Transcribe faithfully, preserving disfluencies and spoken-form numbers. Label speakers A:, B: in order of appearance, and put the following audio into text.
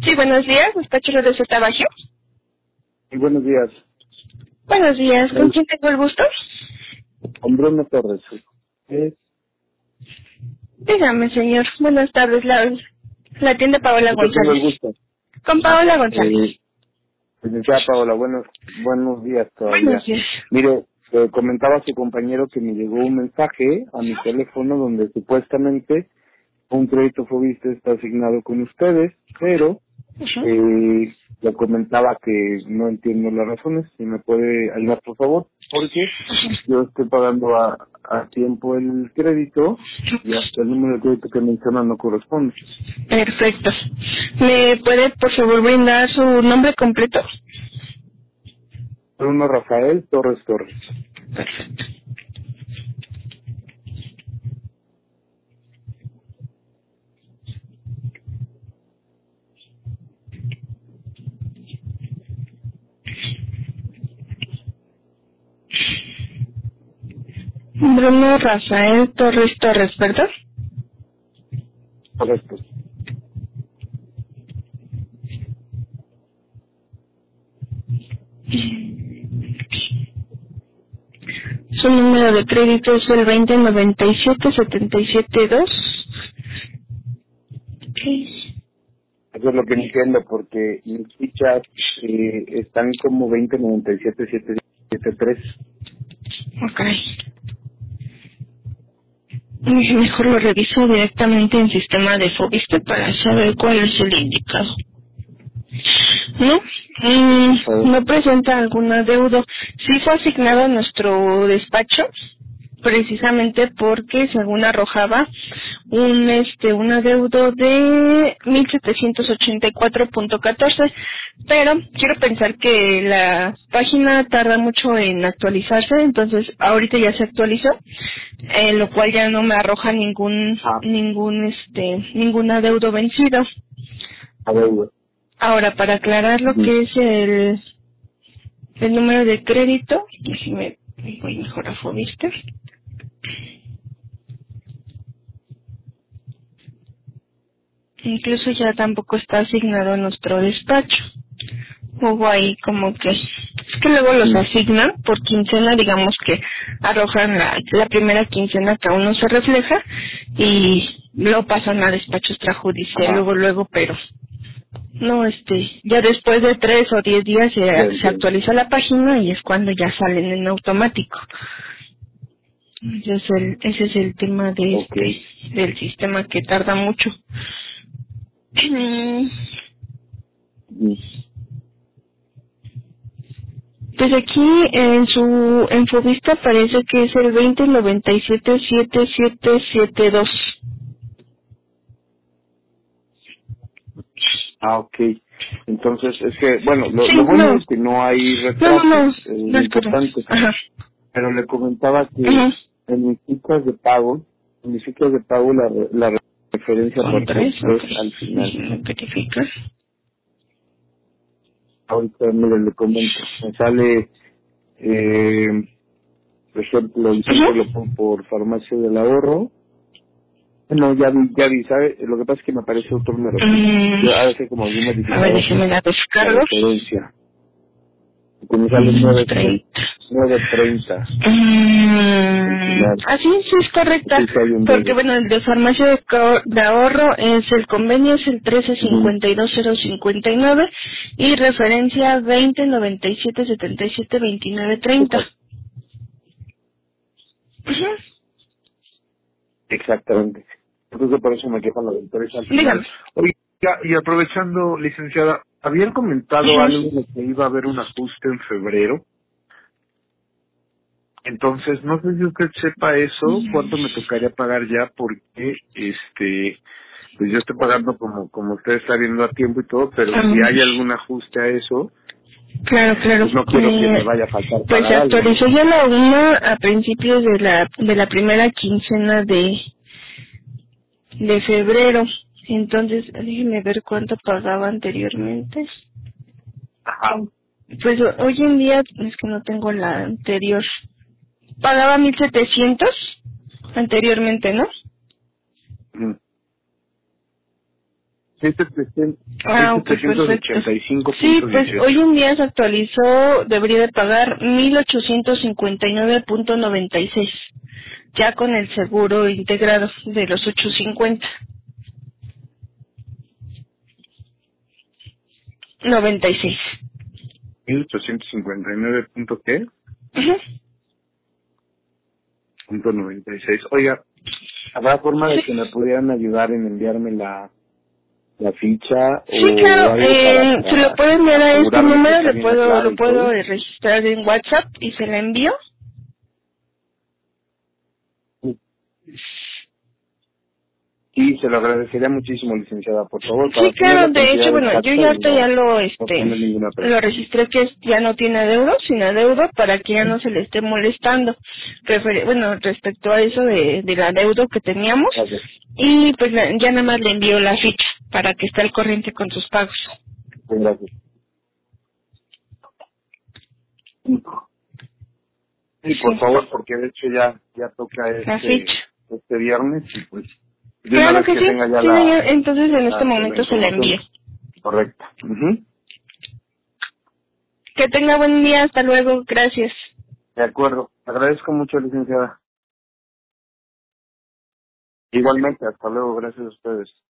A: Sí, buenos días, despacho de Z Bajío.
B: Sí, buenos días.
A: Buenos días, ¿con quién tengo el gusto?
B: Con Bruno Torres. ¿Eh?
A: Dígame, señor. Buenas tardes, la, la atiende Paola
B: Yo tengo el
A: González.
B: gusto.
A: Con Paola González.
B: Eh, licenciada Paola, buenos, buenos días todavía.
A: Buenos días.
B: Mire, eh, comentaba a su compañero que me llegó un mensaje a mi teléfono donde supuestamente un crédito Fobiste está asignado con ustedes, pero
A: Ujú.
B: eh, le comentaba que no entiendo las razones. Si me puede ayudar, por favor, porque yo estoy pagando a, a tiempo el crédito y hasta el número de crédito que menciona no corresponde.
A: Perfecto. ¿Me puede, por favor, brindar su nombre completo?
B: Bruno Rafael Torres Torres.
A: Perfecto. Bruno Rafael Torres Torres, ¿verdad?
B: Correcto.
A: Su número de crédito es el veinte noventa y siete setenta y siete dos.
B: Eso es lo que no entiendo, porque mis fichas eh, están como veinte noventa y siete setenta y siete tres.
A: Ok. Mejor lo reviso directamente en sistema de Fobiste para saber cuál es el indicado. ¿No? Mm, no presenta algún adeudo. Sí fue asignado a nuestro despacho, precisamente porque según arrojaba un este un adeudo de mil setecientos ochenta y cuatro punto catorce, pero quiero pensar que la página tarda mucho en actualizarse, entonces ahorita ya se actualizó, eh, lo cual ya no me arroja ningún
B: Ah,
A: ningún este ningún adeudo vencido.
B: adeudo.
A: Ahora, para aclarar lo que es el el número de crédito, déjeme, voy mejor a Fobiste. Incluso ya tampoco está asignado a nuestro despacho. Hubo ahí como que... Es que luego los asignan por quincena, digamos que arrojan la, la primera quincena que aún no se refleja y lo pasan a despacho extrajudicial
B: Ajá.
A: luego, luego, pero... No, este, ya después de tres o diez días se,
B: Ya
A: se
B: entiendo.
A: actualiza la página y es cuando ya salen en automático. Ese es el, ese es el tema de
B: Ok.
A: este, del sistema que tarda mucho. Mm,
B: Mm.
A: Pues aquí en su en Fobista parece que es el veinte noventa y siete setenta y siete setenta y dos.
B: Ah, ok. Entonces, es que, bueno, lo,
A: Sí,
B: lo bueno
A: no.
B: es que no hay
A: No, no, no,
B: retrasos, eh,
A: no
B: lo
A: es correcto.
B: importante.
A: Ajá.
B: Pero le comentaba que
A: Ajá.
B: en mis ciclos de pago, en mis ciclos de pago la, re- la referencia
A: Con
B: aparece
A: tres, ok.
B: tres al final.
A: Déjeme verificar.
B: Ahorita, mire, le comento. Me sale, eh, por ejemplo, el
A: Ajá.
B: centro lo pongo por farmacia del ahorro. No, ya vi, ya vi, ¿sabe? Lo que pasa es que me aparece otro número.
A: Mm,
B: Yo a veces como algún
A: a ver,
B: modificador
A: déjeme la
B: la
A: descargo.
B: referencia. Que me sale
A: Mm,
B: nueve treinta.
A: treinta.
B: nueve treinta al
A: Mm,
B: final.
A: así sí es correcta,
B: Sí, sí hay un
A: porque
B: dedo.
A: bueno, el de farmacia de, co- de ahorro es el convenio es el trece
B: Ujú.
A: cincuenta y dos cero cincuenta y nueve y referencia veinte noventa y siete setenta y siete veintinueve treinta.
B: Exact-
A: Ujú.
B: Exactamente. Entonces por eso me quejo la de tres al final.
A: Dígame.
B: Oiga, y aprovechando, licenciada, habían comentado
A: Ujú.
B: algo de que iba a haber un ajuste en febrero. Entonces, no sé si usted sepa eso, cuánto me tocaría pagar ya, porque, este, pues yo estoy pagando como, como usted está viendo a tiempo y todo, pero si
A: Ah,
B: hay algún ajuste a eso,
A: claro, claro.
B: pues no quiero que me
A: Eh,
B: vaya a faltar
A: pues se
B: pagar algo, ¿no?
A: actualizó ya la una a principios de la de la primera quincena de de febrero. Entonces, déjenme ver cuánto pagaba anteriormente.
B: Ajá.
A: Pues ho- hoy en día es que no tengo la anterior. Pagaba mil setecientos anteriormente, ¿no?
B: Ujú.
A: Ah, ok, perfecto. Sí, pues hoy en día se actualizó, debería de pagar mil ochocientos cincuenta y nueve punto noventa y seis, ya con el seguro integrado de los ochocientos cincuenta. noventa y seis.
B: mil ochocientos cincuenta y nueve punto qué?
A: Uh-huh.
B: Punto noventa y seis. Oiga, ¿habrá forma de que me pudieran ayudar en enviarme la la ficha?
A: Sí,
B: o
A: claro,
B: algo
A: eh,
B: para, para
A: se lo puedo enviar a este
B: asegurarme que
A: número,
B: está
A: le
B: bien
A: puedo,
B: claro
A: lo
B: y
A: puedo
B: todo?
A: eh, registrar en WhatsApp y se la envío.
B: Sí, se lo agradecería muchísimo, licenciada, por favor,
A: Sí,
B: para tener
A: claro,
B: la
A: de
B: cantidad
A: hecho, bueno, yo
B: exacta
A: ya
B: y
A: ahorita ya
B: no,
A: lo,
B: no
A: este,
B: tener ninguna
A: lo
B: pregunta.
A: registré que es- ya no tiene adeudo, sin adeudo, para que ya no se le esté molestando. Refer- bueno, respecto a eso de, del adeudo que teníamos,
B: Gracias.
A: y pues la- ya nada más le envío la ficha para que esté al corriente con sus pagos.
B: Pues, gracias. Sí, por
A: Sí,
B: favor, porque de hecho ya ya toca
A: la
B: este
A: ficha.
B: este viernes y pues de una
A: Claro
B: vez
A: que
B: que
A: sí,
B: tenga ya
A: sí,
B: la,
A: señor. Entonces en este
B: la, la
A: momento se la
B: información
A: envío.
B: correcta. Ujú.
A: Que tenga buen día, hasta luego, gracias.
B: De acuerdo. Agradezco mucho, licenciada. Igualmente, hasta luego. Gracias a ustedes.